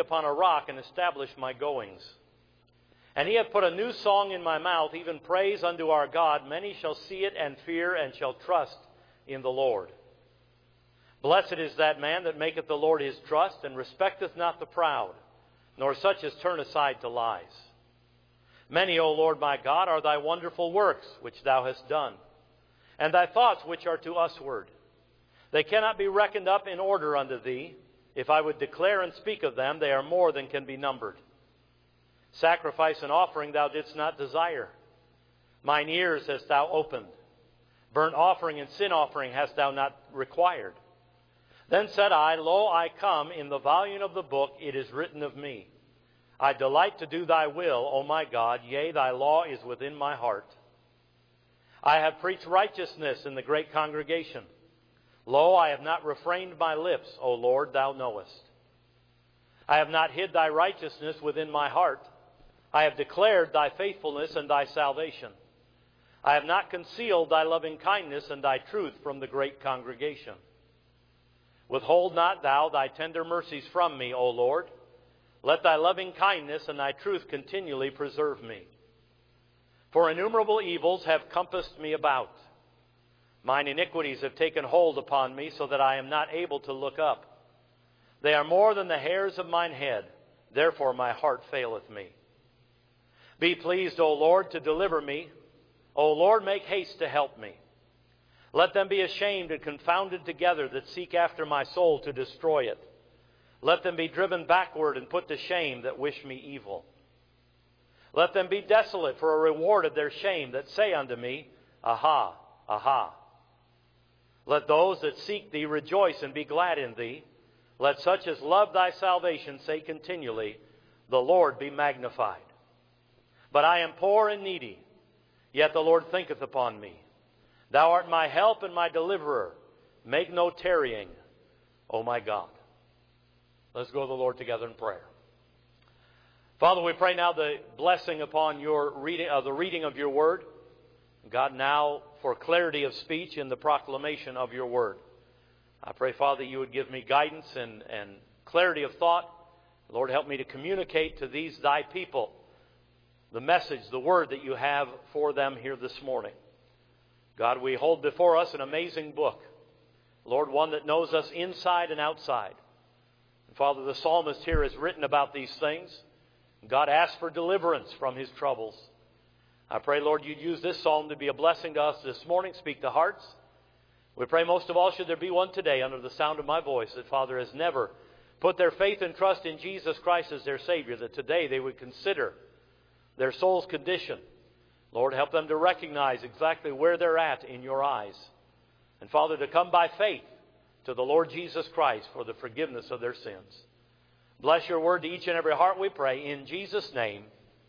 upon a rock and establish my goings. And he hath put a new song in my mouth, even praise unto our God. Many shall see it and fear and shall trust in the Lord. Blessed is that man that maketh the Lord his trust, and respecteth not the proud, nor such as turn aside to lies. Many, O Lord my God, are thy wonderful works which thou hast done, and thy thoughts which are to usward. They cannot be reckoned up in order unto thee. If I would declare and speak of them, they are more than can be numbered. Sacrifice and offering thou didst not desire. Mine ears hast thou opened. Burnt offering and sin offering hast thou not required. Then said I, Lo, I come, in the volume of the book it is written of me. I delight to do thy will, O my God, yea, thy law is within my heart. I have preached righteousness in the great congregation. Lo, I have not refrained my lips, O Lord, thou knowest. I have not hid thy righteousness within my heart. I have declared thy faithfulness and thy salvation. I have not concealed thy loving kindness and thy truth from the great congregation. Withhold not thou thy tender mercies from me, O Lord. Let thy loving kindness and thy truth continually preserve me. For innumerable evils have compassed me about. Mine iniquities have taken hold upon me, so that I am not able to look up. They are more than the hairs of mine head. Therefore my heart faileth me. Be pleased, O Lord, to deliver me. O Lord, make haste to help me. Let them be ashamed and confounded together that seek after my soul to destroy it. Let them be driven backward and put to shame that wish me evil. Let them be desolate for a reward of their shame that say unto me, Aha, aha. Let those that seek thee rejoice and be glad in thee. Let such as love thy salvation say continually, The Lord be magnified. But I am poor and needy, yet the Lord thinketh upon me. Thou art my help and my deliverer. Make no tarrying, O my God. Let's go to the Lord together in prayer. Father, we pray now the blessing upon your reading, the reading of your word. God, now for clarity of speech in the proclamation of your word. I pray, Father, you would give me guidance and clarity of thought. Lord, help me to communicate to these thy people the message, the word that you have for them here this morning. God, we hold before us an amazing book. Lord, one that knows us inside and outside. And Father, the psalmist here has written about these things. God asks for deliverance from his troubles. I pray, Lord, you'd use this psalm to be a blessing to us this morning. Speak to hearts. We pray most of all, should there be one today under the sound of my voice that, Father, has never put their faith and trust in Jesus Christ as their Savior, that today they would consider their soul's condition. Lord, help them to recognize exactly where they're at in your eyes. And Father, to come by faith to the Lord Jesus Christ for the forgiveness of their sins. Bless your word to each and every heart, we pray. In Jesus' name,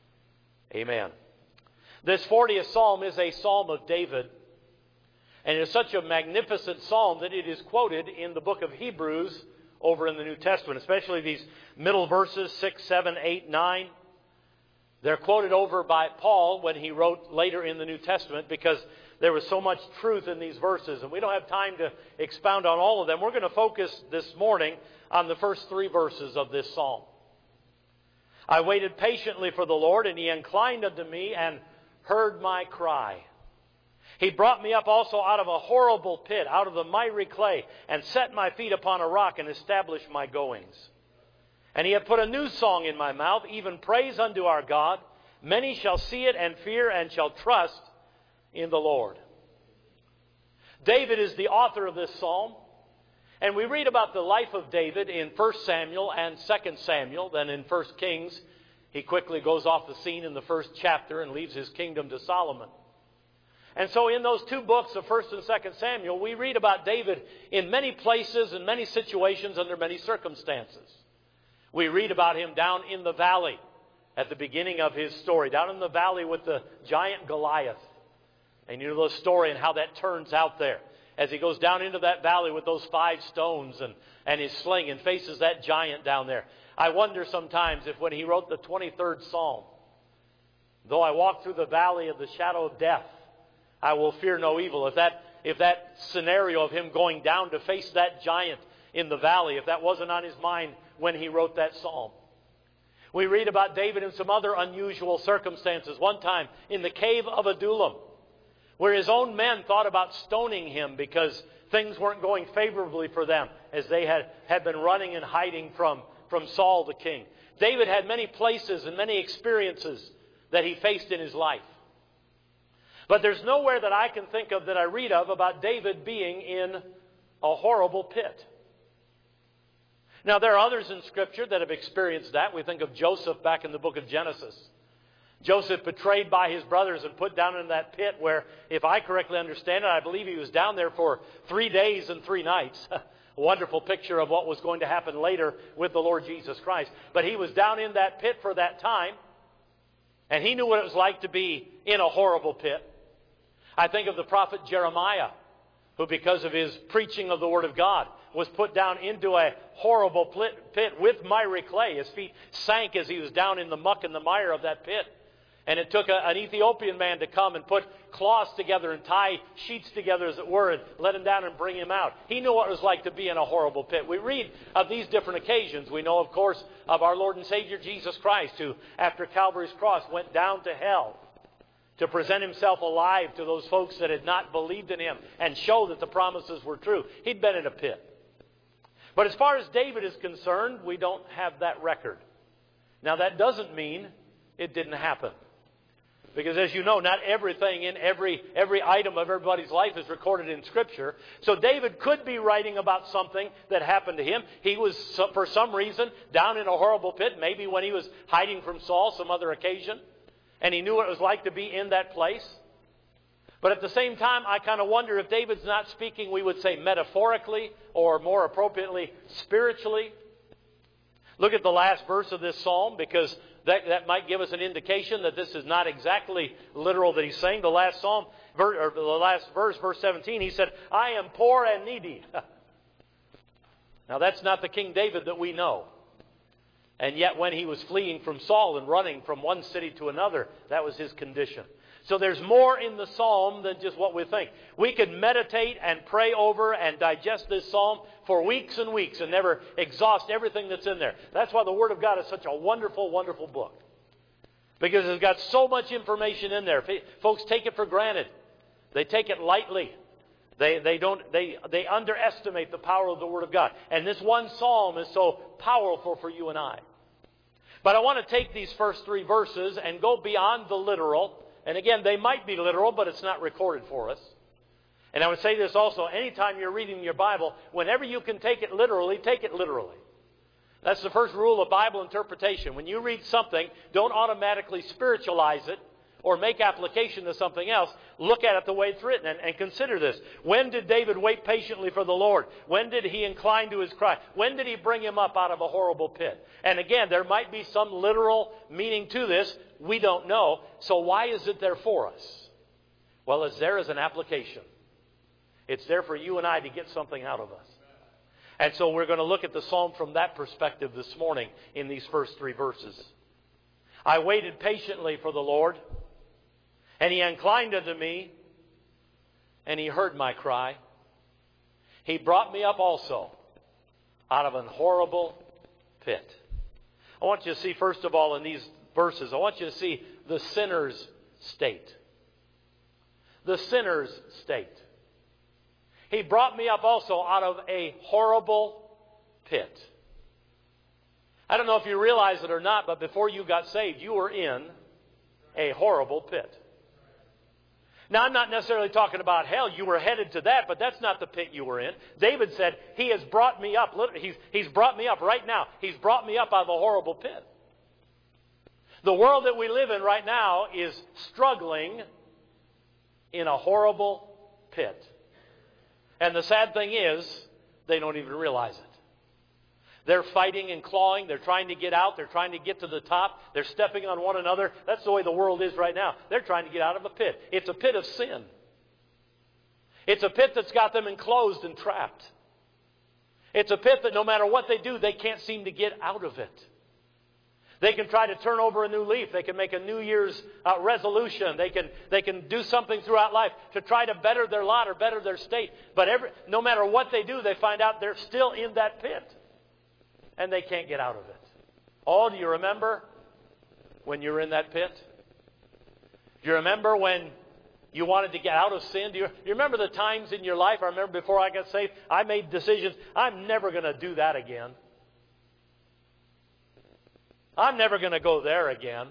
amen. This 40th psalm is a psalm of David. And it is such a magnificent psalm that it is quoted in the book of Hebrews over in the New Testament, especially these middle verses, 6, 7, 8, 9. They're quoted over by Paul when he wrote later in the New Testament because there was so much truth in these verses. And we don't have time to expound on all of them. We're going to focus this morning on the first 3 verses of this psalm. I waited patiently for the Lord, and he inclined unto me and heard my cry. He brought me up also out of a horrible pit, out of the miry clay, and set my feet upon a rock and established my goings. And he hath put a new song in my mouth, even praise unto our God. Many shall see it and fear and shall trust in the Lord. David is the author of this psalm. And we read about the life of David in 1 Samuel and 2 Samuel. Then in 1 Kings, he quickly goes off the scene in the first chapter and leaves his kingdom to Solomon. And so in those 2 books of 1 and 2 Samuel, we read about David in many places and many situations under many circumstances. We read about him down in the valley at the beginning of his story, down in the valley with the giant Goliath. And you know the story and how that turns out there. As he goes down into that valley with those 5 stones and his sling and faces that giant down there. I wonder sometimes if when he wrote the 23rd Psalm, though I walk through the valley of the shadow of death, I will fear no evil. If that scenario of him going down to face that giant in the valley, if that wasn't on his mind when he wrote that psalm. We read about David in some other unusual circumstances. One time in the cave of Adullam, where his own men thought about stoning him because things weren't going favorably for them as they had been running and hiding from Saul the king. David had many places and many experiences that he faced in his life. But there's nowhere that I can think of that I read of about David being in a horrible pit. Now, there are others in Scripture that have experienced that. We think of Joseph back in the book of Genesis. Joseph betrayed by his brothers and put down in that pit where, if I correctly understand it, I believe he was down there for 3 days and 3 nights. A wonderful picture of what was going to happen later with the Lord Jesus Christ. But he was down in that pit for that time, and he knew what it was like to be in a horrible pit. I think of the prophet Jeremiah, who because of his preaching of the Word of God was put down into a horrible pit with miry clay. His feet sank as he was down in the muck and the mire of that pit. And it took an Ethiopian man to come and put cloths together and tie sheets together, as it were, and let him down and bring him out. He knew what it was like to be in a horrible pit. We read of these different occasions. We know, of course, of our Lord and Savior Jesus Christ, who, after Calvary's cross, went down to hell to present himself alive to those folks that had not believed in him and show that the promises were true. He'd been in a pit. But as far as David is concerned, we don't have that record. Now, that doesn't mean it didn't happen. Because as you know, not everything in every item of everybody's life is recorded in Scripture. So David could be writing about something that happened to him. He was, for some reason, down in a horrible pit, maybe when he was hiding from Saul, some other occasion. And he knew what it was like to be in that place. But at the same time, I kind of wonder if David's not speaking, we would say, metaphorically, or more appropriately, spiritually. Look at the last verse of this psalm, because that might give us an indication that this is not exactly literal that he's saying. The last psalm, or the last verse, verse 17, he said, I am poor and needy. Now that's not the King David that we know. And yet when he was fleeing from Saul and running from one city to another, that was his condition. So there's more in the psalm than just what we think. We could meditate and pray over and digest this psalm for weeks and weeks and never exhaust everything that's in there. That's why the Word of God is such a wonderful, wonderful book. Because it's got so much information in there. Folks take it for granted. They take it lightly. They underestimate the power of the Word of God. And this one psalm is so powerful for you and I. But I want to take these first 3 verses and go beyond the literal. And again, they might be literal, but it's not recorded for us. And I would say this also, anytime you're reading your Bible, whenever you can take it literally, take it literally. That's the first rule of Bible interpretation. When you read something, don't automatically spiritualize it or make application to something else. Look at it the way it's written and consider this. When did David wait patiently for the Lord? When did he incline to his cry? When did he bring him up out of a horrible pit? And again, there might be some literal meaning to this. We don't know. So why is it there for us? Well, it's there as an application. It's there for you and I to get something out of us. And so we're going to look at the psalm from that perspective this morning in these first 3 verses. I waited patiently for the Lord, and He inclined unto me, and He heard my cry. He brought me up also out of an horrible pit. I want you to see, first of all, in these verses, I want you to see the sinner's state. The sinner's state. He brought me up also out of a horrible pit. I don't know if you realize it or not, but before you got saved, you were in a horrible pit. Now, I'm not necessarily talking about hell. You were headed to that, but that's not the pit you were in. David said, He has brought me up. He's brought me up right now. He's brought me up out of a horrible pit. The world that we live in right now is struggling in a horrible pit. And the sad thing is, they don't even realize it. They're fighting and clawing. They're trying to get out. They're trying to get to the top. They're stepping on one another. That's the way the world is right now. They're trying to get out of a pit. It's a pit of sin. It's a pit that's got them enclosed and trapped. It's a pit that no matter what they do, they can't seem to get out of it. They can try to turn over a new leaf. They can make a New Year's resolution. They can do something throughout life to try to better their lot or better their state. But no matter what they do, they find out they're still in that pit. And they can't get out of it. Oh, do you remember when you were in that pit? Do you remember when you wanted to get out of sin? Do you remember the times in your life? I remember before I got saved, I made decisions. I'm never going to do that again. I'm never going to go there again.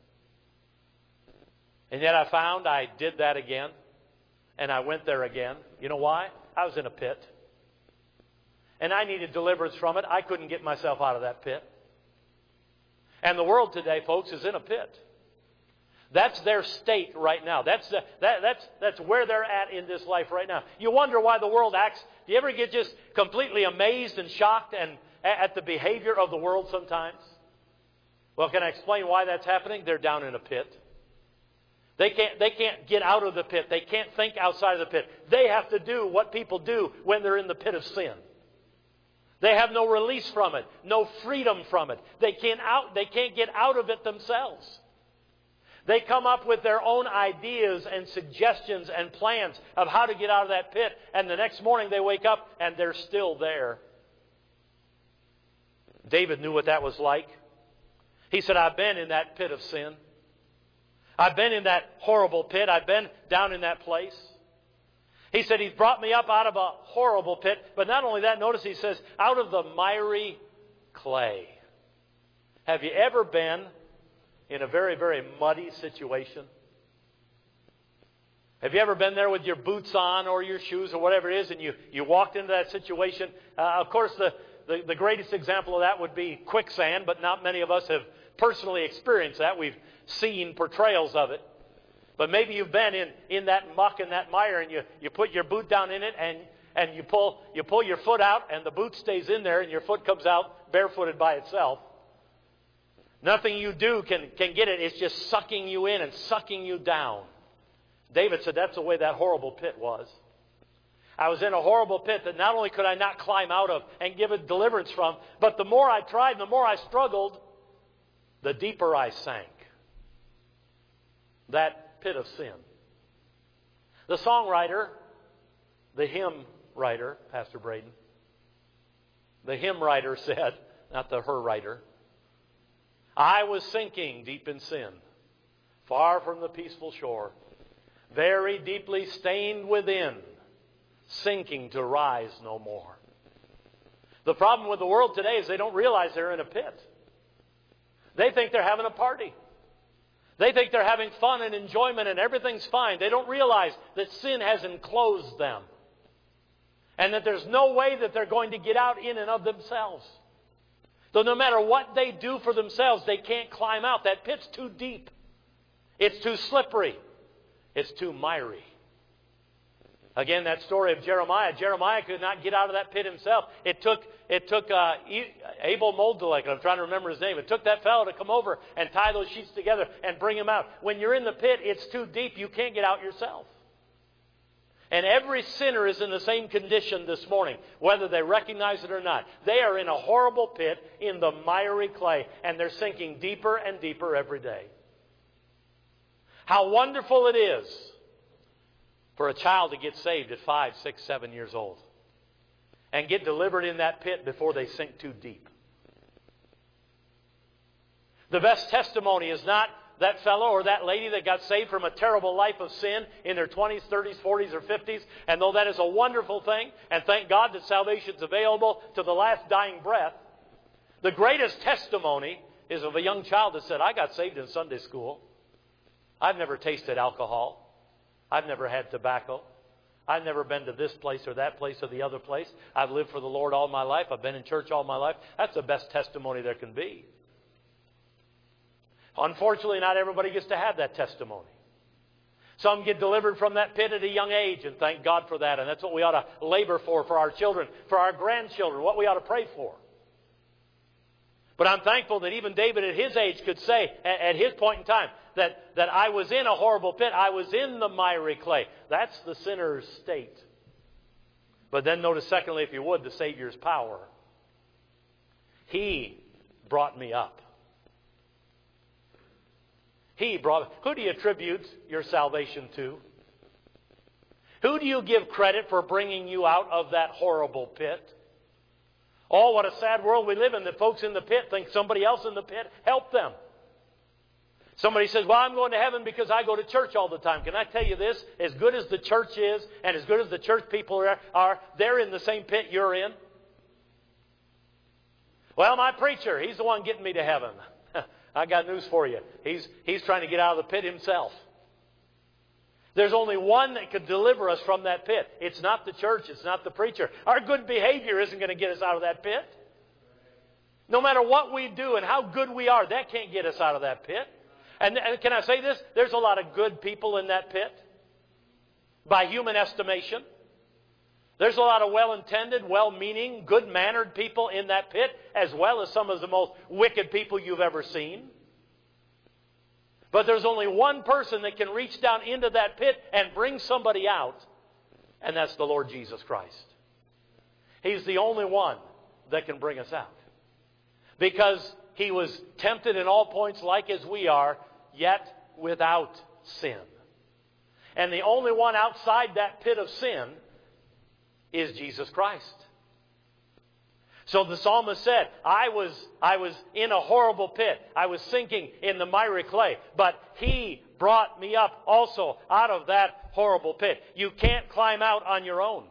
And yet I found I did that again. And I went there again. You know why? I was in a pit. And I needed deliverance from it. I couldn't get myself out of that pit. And the world today, folks, is in a pit. That's their state right now. That's where they're at in this life right now. You wonder why the world acts. Do you ever get just completely amazed and shocked and at the behavior of the world sometimes? Well, can I explain why that's happening? They're down in a pit. They can't get out of the pit. They can't think outside of the pit. They have to do what people do when they're in the pit of sin. They have no release from it, no freedom from it. They can't get out of it themselves. They come up with their own ideas and suggestions and plans of how to get out of that pit, and the next morning they wake up and they're still there. David knew what that was like. He said, I've been in that pit of sin. I've been in that horrible pit. I've been down in that place. He said, He's brought me up out of a horrible pit. But not only that, notice he says, out of the miry clay. Have you ever been in a very, very muddy situation? Have you ever been there with your boots on or your shoes or whatever it is, and you walked into that situation? Of course, the greatest example of that would be quicksand, but not many of us have personally experienced that. We've seen portrayals of it. But maybe you've been in that muck and that mire, and you put your boot down in it, and you pull your foot out, and the boot stays in there, and your foot comes out barefooted by itself. Nothing you do can get it. It's just sucking you in and sucking you down. David said that's the way that horrible pit was. I was in a horrible pit that not only could I not climb out of and give it deliverance from, but the more I tried, the more I struggled, the deeper I sank. That pit of sin. The songwriter, the hymn writer, Pastor Braden, the hymn writer said, not the her writer, I was sinking deep in sin, far from the peaceful shore, very deeply stained within, sinking to rise no more. The problem with the world today is they don't realize they're in a pit. They think they're having a party. They think they're having fun and enjoyment and everything's fine. They don't realize that sin has enclosed them. And that there's no way that they're going to get out in and of themselves. So no matter what they do for themselves, they can't climb out. That pit's too deep. It's too slippery. It's too miry. Again, that story of Jeremiah. Jeremiah could not get out of that pit himself. It took Abel Moldalek, I'm trying to remember his name. It took that fellow to come over and tie those sheets together and bring him out. When you're in the pit, it's too deep. You can't get out yourself. And every sinner is in the same condition this morning, whether they recognize it or not. They are in a horrible pit in the miry clay, and they're sinking deeper and deeper every day. How wonderful it is for a child to get saved at 5, 6, 7 years old and get delivered in that pit before they sink too deep. The best testimony is not that fellow or that lady that got saved from a terrible life of sin in their 20s, 30s, 40s, or 50s. And though that is a wonderful thing, and thank God that salvation is available to the last dying breath, the greatest testimony is of a young child that said, I got saved in Sunday school. I've never tasted alcohol. I've never had tobacco. I've never been to this place or that place or the other place. I've lived for the Lord all my life. I've been in church all my life. That's the best testimony there can be. Unfortunately, not everybody gets to have that testimony. Some get delivered from that pit at a young age, and thank God for that. And that's what we ought to labor for our children, for our grandchildren, what we ought to pray for. But I'm thankful that even David at his age could say, at his point in time, that I was in a horrible pit. I was in the miry clay. That's the sinner's state. But then notice, secondly, if you would, the Savior's power. He brought me up. Who do you attribute your salvation to? Who do you give credit for bringing you out of that horrible pit? Oh, what a sad world we live in that folks in the pit think somebody else in the pit helped them. Somebody says, well, I'm going to heaven because I go to church all the time. Can I tell you this? As good as the church is and as good as the church people are, they're in the same pit you're in. Well, my preacher, he's the one getting me to heaven. I got news for you. He's trying to get out of the pit himself. There's only one that could deliver us from that pit. It's not the church. It's not the preacher. Our good behavior isn't going to get us out of that pit. No matter what we do and how good we are, that can't get us out of that pit. And can I say this? There's a lot of good people in that pit. By human estimation. There's a lot of well-intended, well-meaning, good-mannered people in that pit, as well as some of the most wicked people you've ever seen. But there's only one person that can reach down into that pit and bring somebody out, and that's the Lord Jesus Christ. He's the only one that can bring us out. Because He was tempted in all points like as we are, yet without sin. And the only one outside that pit of sin is Jesus Christ. So the psalmist said, I was in a horrible pit. I was sinking in the miry clay. But He brought me up also out of that horrible pit. You can't climb out on your own.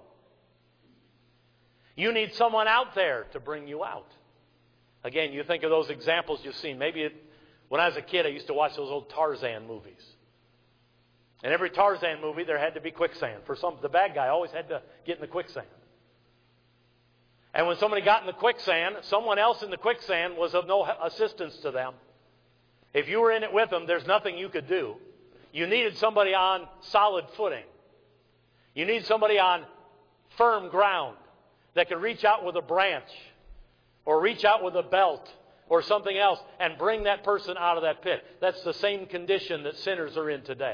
You need someone out there to bring you out. Again, you think of those examples you've seen. When I was a kid, I used to watch those old Tarzan movies. In every Tarzan movie, there had to be quicksand. The bad guy always had to get in the quicksand. And when somebody got in the quicksand, someone else in the quicksand was of no assistance to them. If you were in it with them, there's nothing you could do. You needed somebody on solid footing. You need somebody on firm ground that could reach out with a branch or reach out with a belt or something else and bring that person out of that pit. That's the same condition that sinners are in today.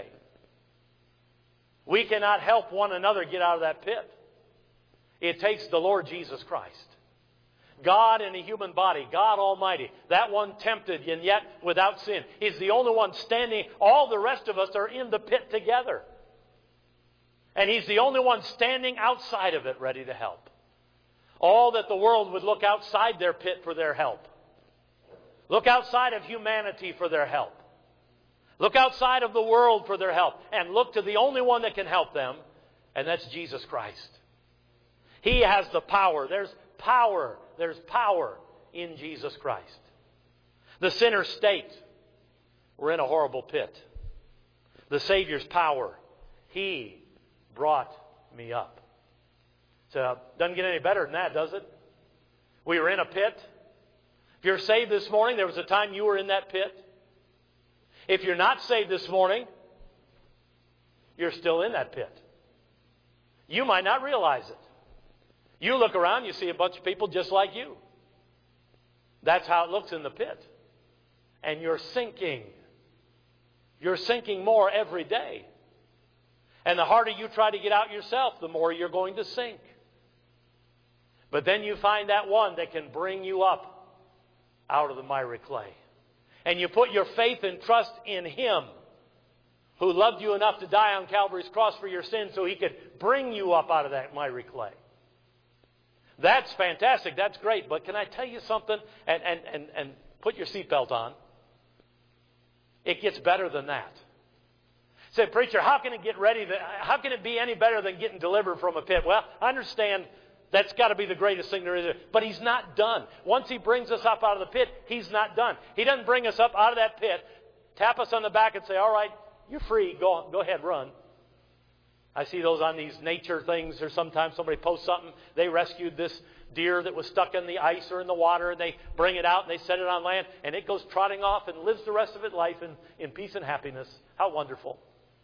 We cannot help one another get out of that pit. It takes the Lord Jesus Christ. God in a human body, God Almighty, that one tempted and yet without sin, is the only one standing. All the rest of us are in the pit together. And He's the only one standing outside of it ready to help. All that the world would look outside their pit for their help. Look outside of humanity for their help. Look outside of the world for their help. And look to the only one that can help them, and that's Jesus Christ. He has the power. There's power. There's power in Jesus Christ. The sinner's state. We're in a horrible pit. The Savior's power. He brought me up. So it doesn't get any better than that, does it? We were in a pit. If you're saved this morning, there was a time you were in that pit. If you're not saved this morning, you're still in that pit. You might not realize it. You look around, you see a bunch of people just like you. That's how it looks in the pit. And you're sinking. You're sinking more every day. And the harder you try to get out yourself, the more you're going to sink. But then you find that one that can bring you up out of the miry clay. And you put your faith and trust in Him who loved you enough to die on Calvary's cross for your sins so He could bring you up out of that miry clay. That's fantastic. That's great. But can I tell you something? And put your seatbelt on. It gets better than that. Say, preacher, how can how can it be any better than getting delivered from a pit? Well, I understand that's got to be the greatest thing there is. But He's not done. Once He brings us up out of the pit, He's not done. He doesn't bring us up out of that pit, tap us on the back and say, all right, you're free. Go ahead, run. I see those on these nature things, or sometimes somebody posts something. They rescued this deer that was stuck in the ice or in the water, and they bring it out and they set it on land, and it goes trotting off and lives the rest of its life in peace and happiness. How wonderful.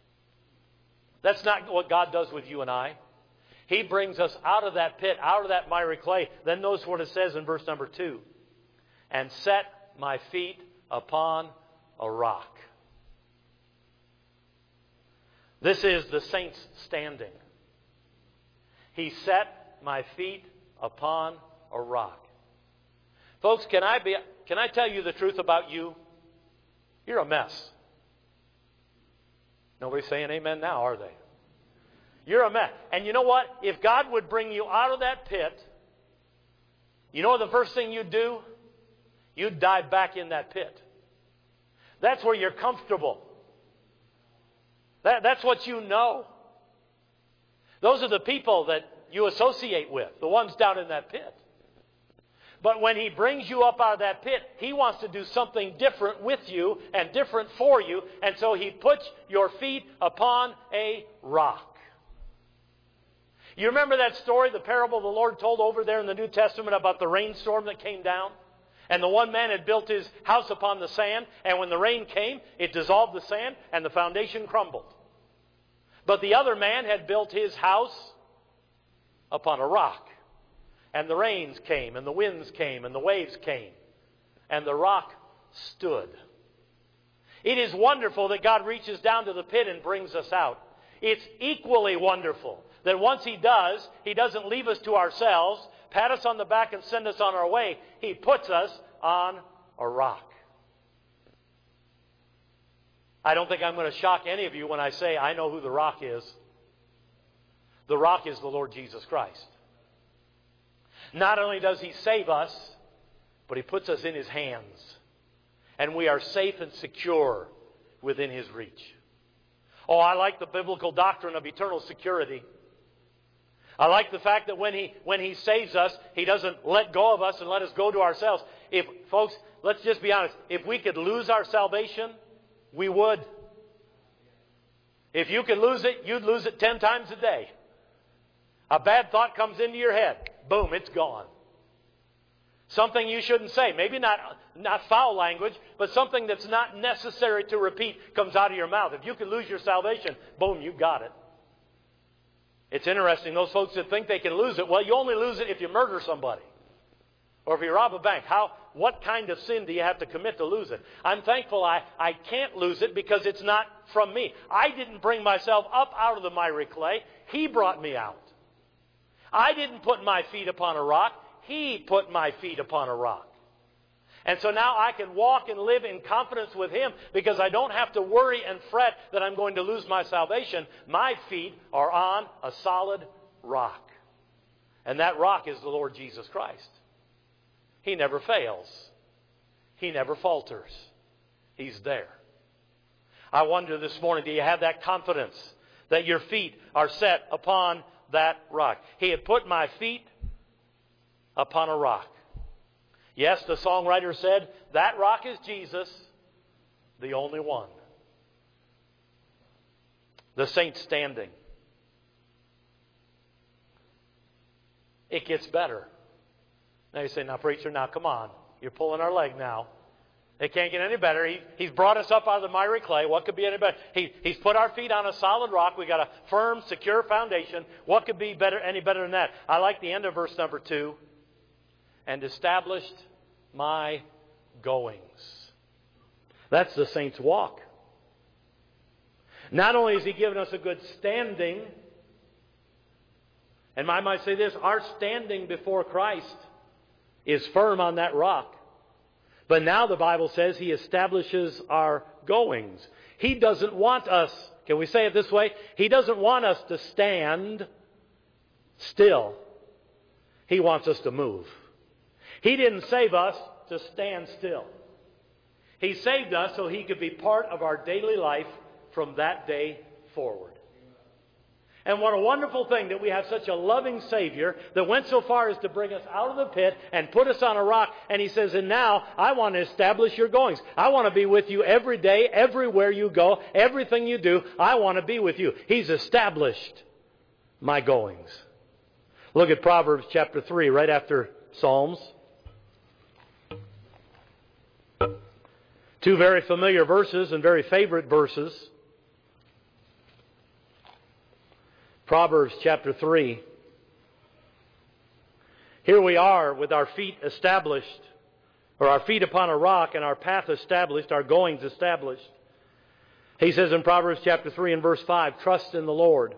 That's not what God does with you and I. He brings us out of that pit, out of that miry clay. Then notice what it says in verse number 2. And set my feet upon a rock. This is the saints standing. He set my feet upon a rock. Folks, can I tell you the truth about you? You're a mess. Nobody's saying amen now, are they? You're a mess. And you know what? If God would bring you out of that pit You know what the first thing you'd do? You'd dive back in that pit. That's where you're comfortable. That's what you know. Those are the people that you associate with, the ones down in that pit. But when He brings you up out of that pit, He wants to do something different with you and different for you. And so He puts your feet upon a rock. You remember that story, the parable the Lord told over there in the New Testament about the rainstorm that came down? And the one man had built his house upon the sand, and when the rain came, it dissolved the sand, and the foundation crumbled. But the other man had built his house upon a rock. And the rains came, and the winds came, and the waves came, and the rock stood. It is wonderful that God reaches down to the pit and brings us out. It's equally wonderful that once He does, He doesn't leave us to ourselves, pat us on the back and send us on our way. He puts us on a rock. I don't think I'm going to shock any of you when I say I know who the rock is. The rock is the Lord Jesus Christ. Not only does He save us, but He puts us in His hands. And we are safe and secure within His reach. Oh, I like the biblical doctrine of eternal security. I like the fact that when He saves us, He doesn't let go of us and let us go to ourselves. Folks, let's just be honest. If we could lose our salvation, we would. If you could lose it, you'd lose it 10 times a day. A bad thought comes into your head. Boom, it's gone. Something you shouldn't say. Maybe not foul language, but something that's not necessary to repeat comes out of your mouth. If you could lose your salvation, boom, you got it. It's interesting, those folks that think they can lose it, well, you only lose it if you murder somebody. Or if you rob a bank. What kind of sin do you have to commit to lose it? I'm thankful I can't lose it because it's not from me. I didn't bring myself up out of the miry clay. He brought me out. I didn't put my feet upon a rock. He put my feet upon a rock. And so now I can walk and live in confidence with Him because I don't have to worry and fret that I'm going to lose my salvation. My feet are on a solid rock. And that rock is the Lord Jesus Christ. He never fails. He never falters. He's there. I wonder this morning, do you have that confidence that your feet are set upon that rock? He had put my feet upon a rock. Yes, the songwriter said, that rock is Jesus, the only one. The saint standing. It gets better. Now you say, now preacher, now come on. You're pulling our leg now. It can't get any better. He's brought us up out of the miry clay. What could be any better? He's put our feet on a solid rock. We've got a firm, secure foundation. What could be any better than that? I like the end of verse number 2. And established my goings. That's the saint's walk. Not only has He given us a good standing, and I might say this, our standing before Christ is firm on that rock. But now the Bible says He establishes our goings. He doesn't want us, can we say it this way? He doesn't want us to stand still. He wants us to move. He didn't save us to stand still. He saved us so He could be part of our daily life from that day forward. And what a wonderful thing that we have such a loving Savior that went so far as to bring us out of the pit and put us on a rock. And He says, and now I want to establish your goings. I want to be with you every day, everywhere you go, everything you do. I want to be with you. He's established my goings. Look at Proverbs chapter 3, right after Psalms. Two very familiar verses and very favorite verses. Proverbs chapter 3. Here we are with our feet established, or our feet upon a rock and our path established, our goings established. He says in Proverbs chapter 3 and verse 5, trust in the Lord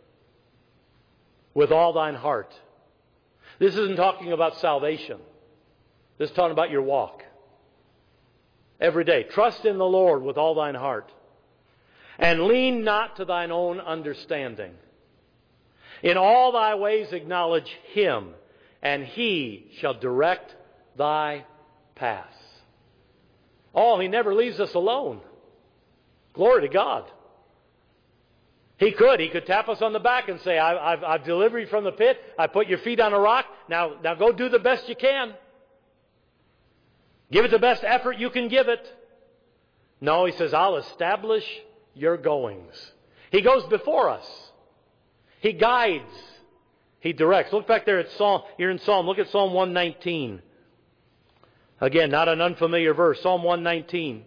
with all thine heart. This isn't talking about salvation. This is talking about your walk. Every day. Trust in the Lord with all thine heart. And lean not to thine own understanding. In all thy ways acknowledge Him, and He shall direct thy paths. Oh, He never leaves us alone. Glory to God. He could tap us on the back and say, I've delivered you from the pit. I put your feet on a rock. Now go do the best you can. Give it the best effort you can give it. No, He says, I'll establish your goings. He goes before us. He guides. He directs. Look back there at Psalm. You're in Psalm. Look at Psalm 119. Again, not an unfamiliar verse. Psalm 119.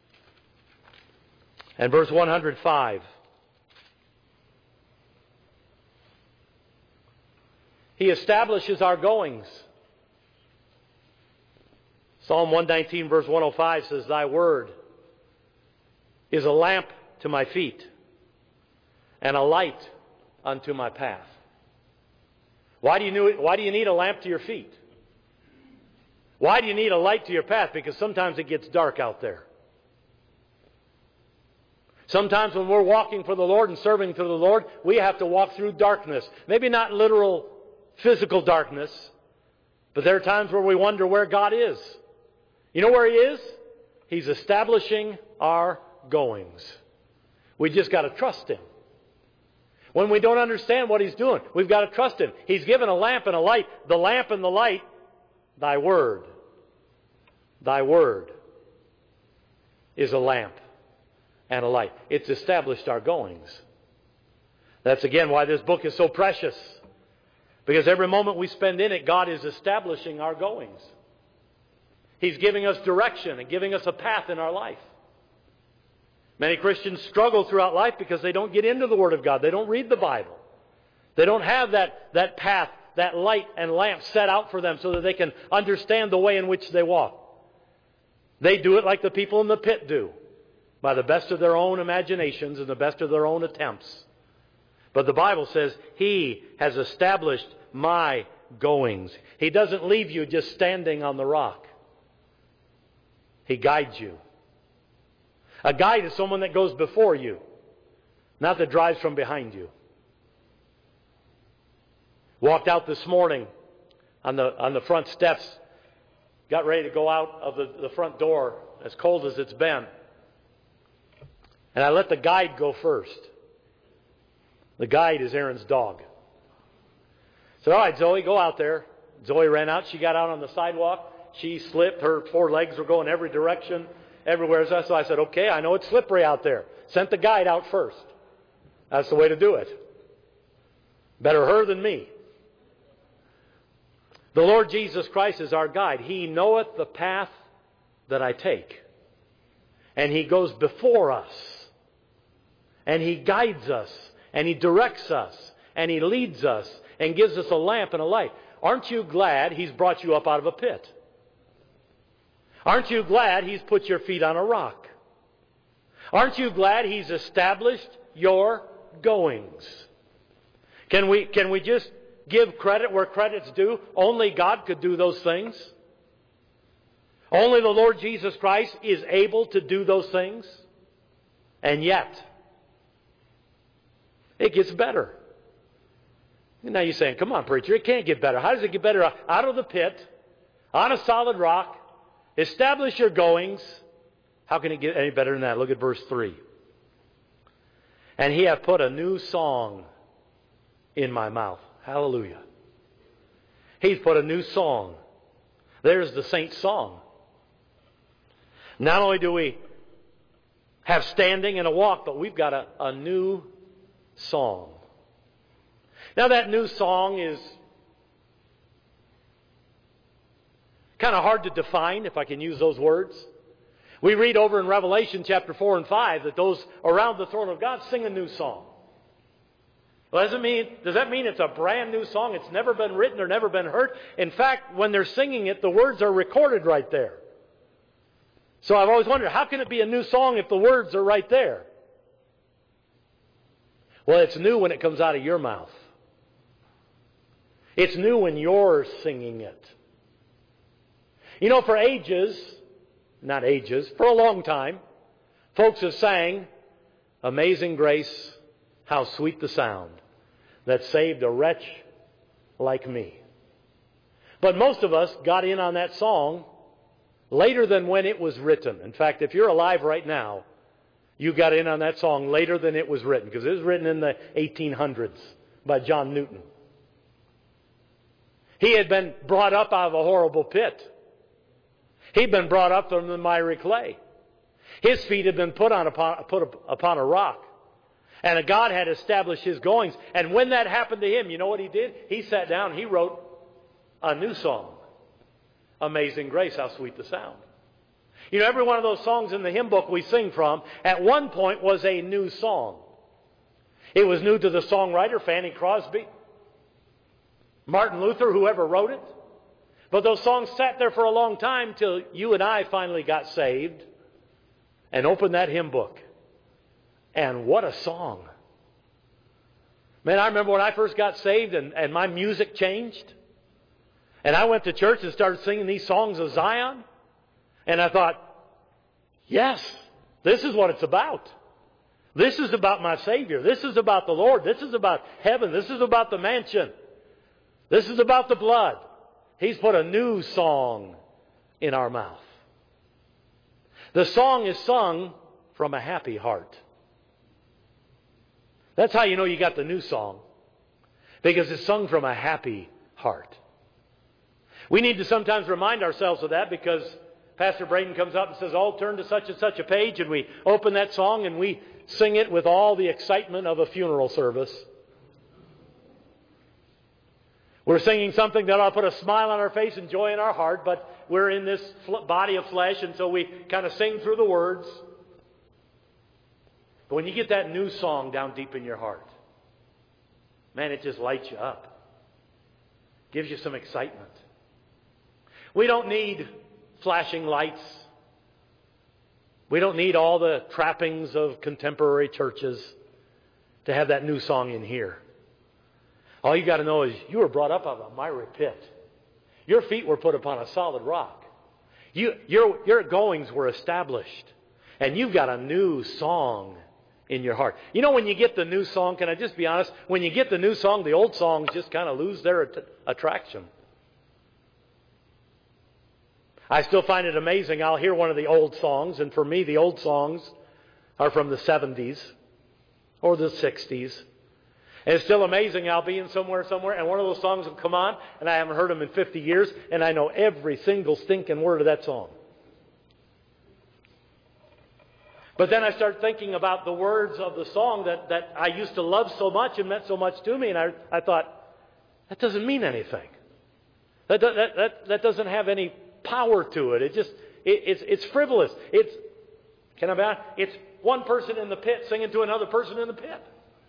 And verse 105. He establishes our goings. Psalm 119 verse 105 says, Thy word is a lamp to my feet and a light unto my path. Why do you need a lamp to your feet? Why do you need a light to your path? Because sometimes it gets dark out there. Sometimes when we're walking for the Lord and serving to the Lord, we have to walk through darkness. Maybe not literal physical darkness, but there are times where we wonder where God is. You know where He is? He's establishing our goings. We just got to trust Him. When we don't understand what He's doing, we've got to trust Him. He's given a lamp and a light. The lamp and the light, Thy word. Thy word is a lamp and a light. It's established our goings. That's again why this book is so precious. Because every moment we spend in it, God is establishing our goings. He's giving us direction and giving us a path in our life. Many Christians struggle throughout life because they don't get into the Word of God. They don't read the Bible. They don't have that path, that light and lamp set out for them so that they can understand the way in which they walk. They do it like the people in the pit do, by the best of their own imaginations and the best of their own attempts. But the Bible says He has established my goings. He doesn't leave you just standing on the rock. He guides you. A guide is someone that goes before you, not that drives from behind you. Walked out this morning on the front steps, got ready to go out of the front door, as cold as it's been. And I let the guide go first. The guide is Aaron's dog. So, all right, Zoe, go out there. Zoe ran out. She got out on the sidewalk. She slipped. Her four legs were going every direction, everywhere. So I said, okay, I know it's slippery out there. Sent the guide out first. That's the way to do it. Better her than me. The Lord Jesus Christ is our guide. He knoweth the path that I take. And He goes before us. And He guides us. And He directs us. And He leads us. And gives us a lamp and a light. Aren't you glad He's brought you up out of a pit? Aren't you glad He's put your feet on a rock? Aren't you glad He's established your goings? Can we just give credit where credit's due? Only God could do those things. Only the Lord Jesus Christ is able to do those things. And yet, it gets better. Now you're saying, come on, preacher, it can't get better. How does it get better? Out of the pit, on a solid rock, establish your goings. How can it get any better than that? Look at verse 3. And He hath put a new song in my mouth. Hallelujah. He's put a new song. There's the saint's song. Not only do we have standing and a walk, but we've got a new song. Now that new song is kind of hard to define, if I can use those words. We read over in Revelation chapter 4 and 5 that those around the throne of God sing a new song. Well, does that mean it's a brand new song? It's never been written or never been heard? In fact, when they're singing it, the words are recorded right there. So I've always wondered, how can it be a new song if the words are right there? Well, it's new when it comes out of your mouth. It's new when you're singing it. You know, for a long time, folks have sang, Amazing Grace, how sweet the sound that saved a wretch like me. But most of us got in on that song later than when it was written. In fact, if you're alive right now, you got in on that song later than it was written, because it was written in the 1800s by John Newton. He had been brought up out of a horrible pit. He'd been brought up from the miry clay. His feet had been put upon a rock. And God had established his goings. And when that happened to him, you know what he did? He sat down and he wrote a new song. Amazing Grace, how sweet the sound. You know, every one of those songs in the hymn book we sing from, at one point was a new song. It was new to the songwriter, Fanny Crosby, Martin Luther, whoever wrote it. But those songs sat there for a long time till you and I finally got saved and opened that hymn book. And what a song. Man, I remember when I first got saved and my music changed. And I went to church and started singing these songs of Zion. And I thought, yes, this is what it's about. This is about my Savior. This is about the Lord. This is about heaven. This is about the mansion. This is about the blood. He's put a new song in our mouth. The song is sung from a happy heart. That's how you know you got the new song, because it's sung from a happy heart. We need to sometimes remind ourselves of that, because Pastor Braden comes up and says, "Oh, turn to such and such a page," and we open that song and we sing it with all the excitement of a funeral service. We're singing something that ought to put a smile on our face and joy in our heart, but we're in this body of flesh, and so we kind of sing through the words. But when you get that new song down deep in your heart, man, it just lights you up. Gives you some excitement. We don't need flashing lights. We don't need all the trappings of contemporary churches to have that new song in here. All you got to know is you were brought up out of a miry pit. Your feet were put upon a solid rock. Your goings were established. And you've got a new song in your heart. You know, when you get the new song, can I just be honest? When you get the new song, the old songs just kind of lose their attraction. I still find it amazing. I'll hear one of the old songs, and for me, the old songs are from the 70s or the 60s. And it's still amazing. I'll be in somewhere, and one of those songs will come on, and I haven't heard them in 50 years, and I know every single stinking word of that song. But then I start thinking about the words of the song that I used to love so much and meant so much to me, and I thought, that doesn't mean anything. That doesn't have any power to it. It's frivolous. It's one person in the pit singing to another person in the pit.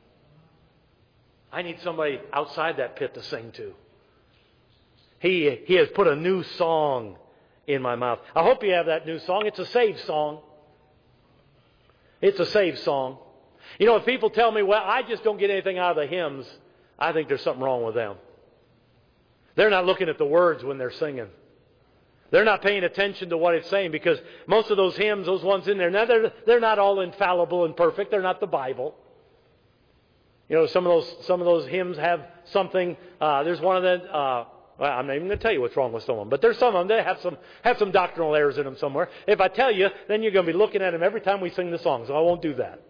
I need somebody outside that pit to sing to. He has put a new song in my mouth. I hope you have that new song. It's a saved song. It's a saved song. You know, if people tell me, well, I just don't get anything out of the hymns, I think there's something wrong with them. They're not looking at the words when they're singing. They're not paying attention to what it's saying, because most of those hymns, those ones in there, now they're not all infallible and perfect. They're not the Bible. You know, some of those hymns have something. There's one of them. Well, I'm not even going to tell you what's wrong with some of them, but there's some of them that have some doctrinal errors in them somewhere. If I tell you, then you're going to be looking at them every time we sing the song, so I won't do that.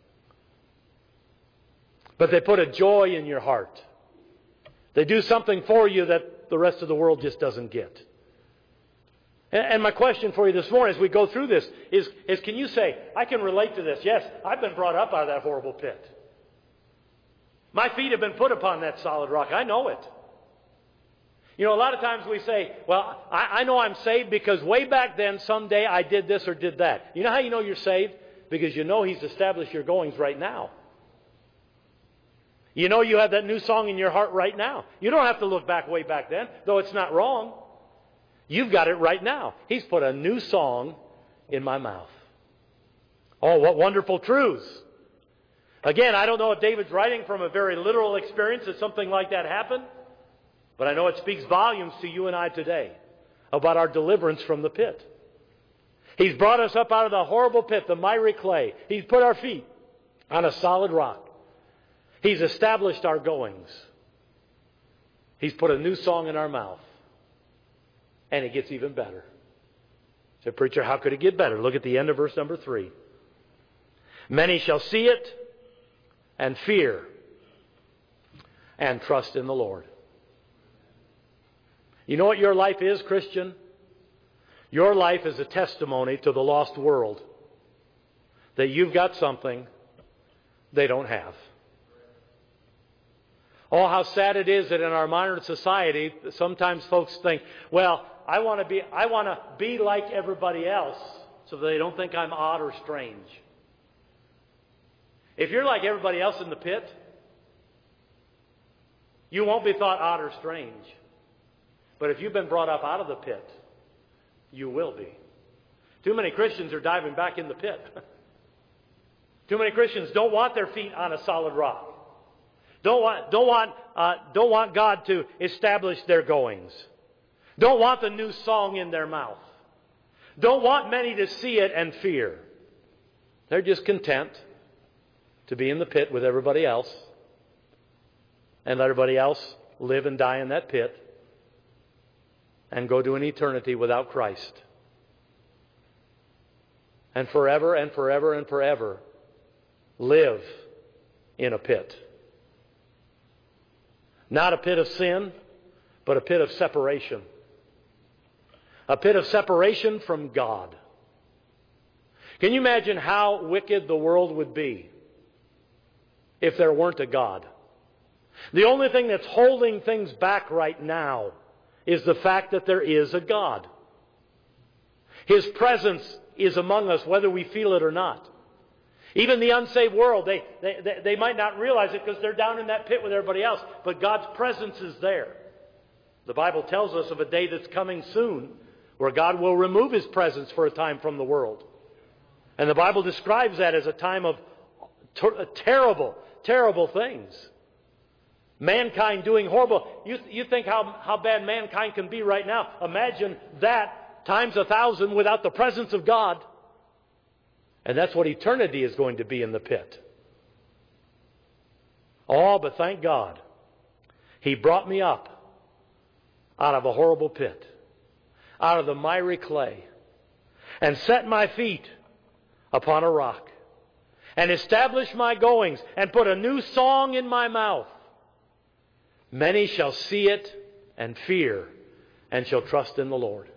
But they put a joy in your heart. They do something for you that the rest of the world just doesn't get. And my question for you this morning as we go through this is can you say, I can relate to this? Yes, I've been brought up out of that horrible pit. My feet have been put upon that solid rock. I know it. You know, a lot of times we say, well, I know I'm saved because way back then, someday I did this or did that. You know how you know you're saved? Because you know He's established your goings right now. You know you have that new song in your heart right now. You don't have to look back way back then, though it's not wrong. You've got it right now. He's put a new song in my mouth. Oh, what wonderful truths. Again, I don't know if David's writing from a very literal experience that something like that happened, but I know it speaks volumes to you and I today about our deliverance from the pit. He's brought us up out of the horrible pit, the miry clay. He's put our feet on a solid rock. He's established our goings. He's put a new song in our mouth. And it gets even better. So, preacher, how could it get better? Look at the end of verse number 3. Many shall see it and fear and trust in the Lord. You know what your life is, Christian? Your life is a testimony to the lost world that you've got something they don't have. Oh, how sad it is that in our modern society, sometimes folks think, well, I want to be like everybody else so that they don't think I'm odd or strange. If you're like everybody else in the pit, you won't be thought odd or strange. But if you've been brought up out of the pit, you will be. Too many Christians are diving back in the pit. Too many Christians don't want their feet on a solid rock. Don't want God to establish their goings. Don't want the new song in their mouth. Don't want many to see it and fear. They're just content to be in the pit with everybody else and let everybody else live and die in that pit and go to an eternity without Christ. And forever and forever and forever live in a pit. Not a pit of sin, but a pit of separation. A pit of separation from God. Can you imagine how wicked the world would be if there weren't a God? The only thing that's holding things back right now is the fact that there is a God. His presence is among us whether we feel it or not. Even the unsaved world, they might not realize it because they're down in that pit with everybody else. But God's presence is there. The Bible tells us of a day that's coming soon where God will remove His presence for a time from the world. And the Bible describes that as a time of terrible, terrible things. Mankind doing horrible. You think how bad mankind can be right now. Imagine that times 1,000 without the presence of God. And that's what eternity is going to be in the pit. Oh, but thank God, He brought me up out of a horrible pit, out of the miry clay, and set my feet upon a rock, and established my goings, and put a new song in my mouth. Many shall see it and fear, and shall trust in the Lord.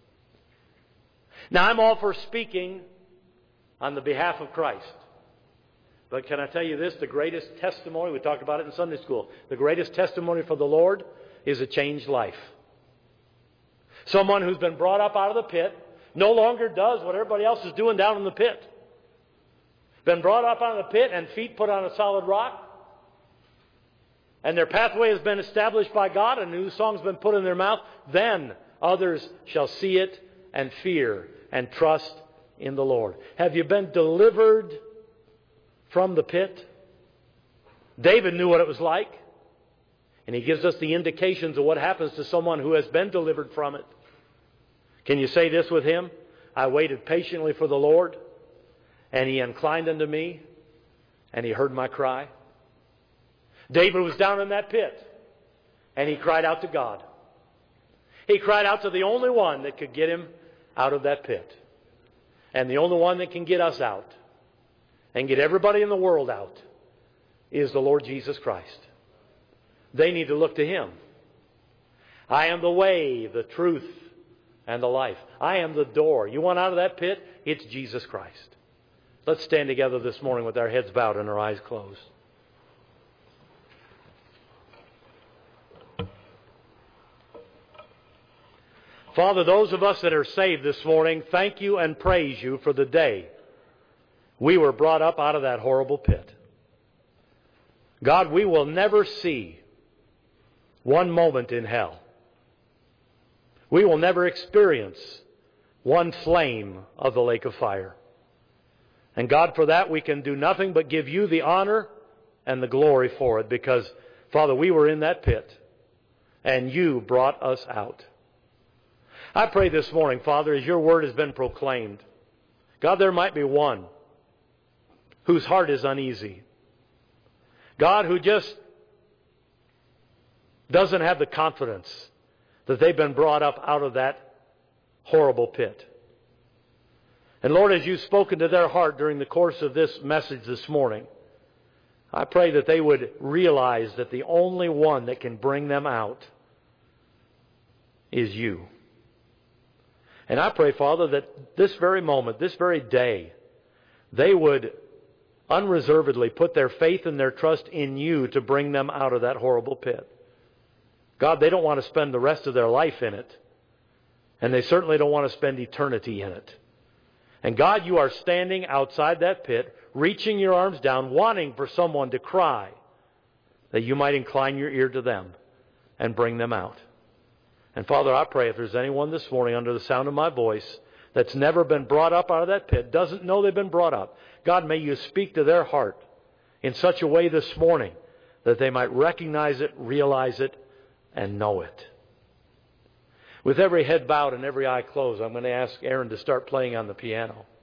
Now, I'm all for speaking on the behalf of Christ. But can I tell you this? The greatest testimony, we talked about it in Sunday school, the greatest testimony for the Lord is a changed life. Someone who's been brought up out of the pit no longer does what everybody else is doing down in the pit. Been brought up out of the pit and feet put on a solid rock. And their pathway has been established by God and a new song's been put in their mouth. Then others shall see it and fear and trust in the Lord. Have you been delivered from the pit? David knew what it was like. And he gives us the indications of what happens to someone who has been delivered from it. Can you say this with him? I waited patiently for the Lord, and He inclined unto me, and He heard my cry. David was down in that pit, and he cried out to God. He cried out to the only one that could get him out of that pit. And the only one that can get us out and get everybody in the world out is the Lord Jesus Christ. They need to look to Him. I am the way, the truth, and the life. I am the door. You want out of that pit? It's Jesus Christ. Let's stand together this morning with our heads bowed and our eyes closed. Father, those of us that are saved this morning, thank You and praise You for the day we were brought up out of that horrible pit. God, we will never see one moment in hell. We will never experience one flame of the lake of fire. And God, for that we can do nothing but give You the honor and the glory for it, because, Father, we were in that pit and You brought us out. I pray this morning, Father, as Your word has been proclaimed, God, there might be one whose heart is uneasy. God, who just doesn't have the confidence that they've been brought up out of that horrible pit. And Lord, as you've spoken to their heart during the course of this message this morning, I pray that they would realize that the only one that can bring them out is you. And I pray, Father, that this very moment, this very day, they would unreservedly put their faith and their trust in you to bring them out of that horrible pit. God, they don't want to spend the rest of their life in it. And they certainly don't want to spend eternity in it. And God, you are standing outside that pit, reaching your arms down, wanting for someone to cry, that you might incline your ear to them and bring them out. And Father, I pray if there's anyone this morning under the sound of my voice that's never been brought up out of that pit, doesn't know they've been brought up, God, may you speak to their heart in such a way this morning that they might recognize it, realize it, and know it. With every head bowed and every eye closed, I'm going to ask Aaron to start playing on the piano.